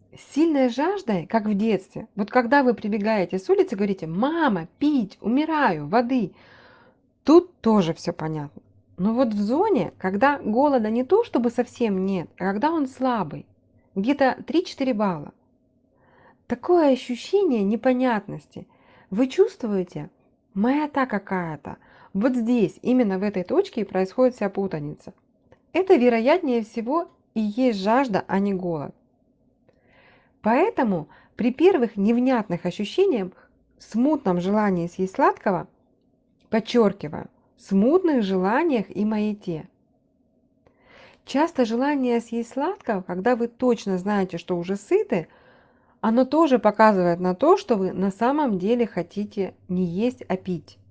С сильной жаждой, как в детстве, вот когда вы прибегаете с улицы, говорите: «Мама, пить, умираю, воды», тут тоже все понятно. Но вот в зоне, когда голода не то чтобы совсем нет, а когда он слабый, где-то 3-4 балла, такое ощущение непонятности. Вы чувствуете, маята какая-то. Вот здесь, именно в этой точке и происходит вся путаница. Это вероятнее всего и есть жажда, а не голод. Поэтому при первых невнятных ощущениях, смутном желании съесть сладкого, подчеркиваю, смутных желаниях и маяте. Часто желание съесть сладкого, когда вы точно знаете, что уже сыты, оно тоже показывает на то, что вы на самом деле хотите не есть, а пить.